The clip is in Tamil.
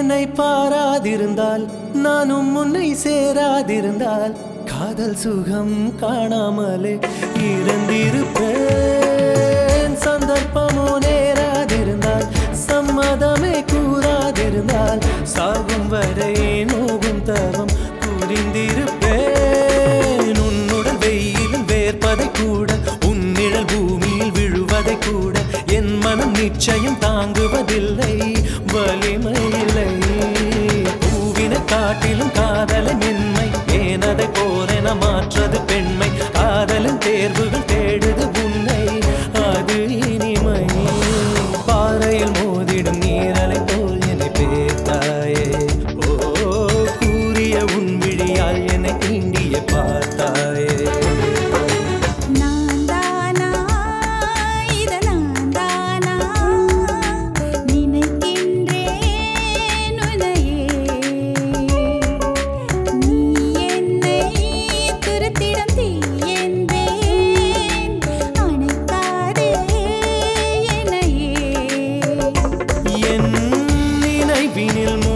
என்னை பாராதிருந்தால் நானும் உன்னை சேராதிருந்தால் காதல் சுகம் காணாமலே இருந்திருப்பேன். சந்தர்ப்பமோ நேராதிருந்தால் சம்மதமே கூறாதிருந்தால் சாகும் வரை நோகும் தவம் புரிந்திருப்பேன். உன்னுடன் வெயிலும் வேர்ப்பதை கூட உன் நிழல் பூமியில் விழுவதை கூட என் மனம் நிச்சயம் தாங்குவதில்லை, வலிமையில்லை. பூவினை காட்டிலும் காதலை மென்மை, ஏனதை போரென மாற்றது பெண்மை. காதலின் தேர்வுகள் தேடுது உன்னை, அது இனிமை. பாறையில் மோதிடும் நீரலை போல் என்னை பேர்த்தாயே, ஓ கூறிய உன் விழியால் என்னை தீண்டிய பார்த்தாயே. நினைவினில்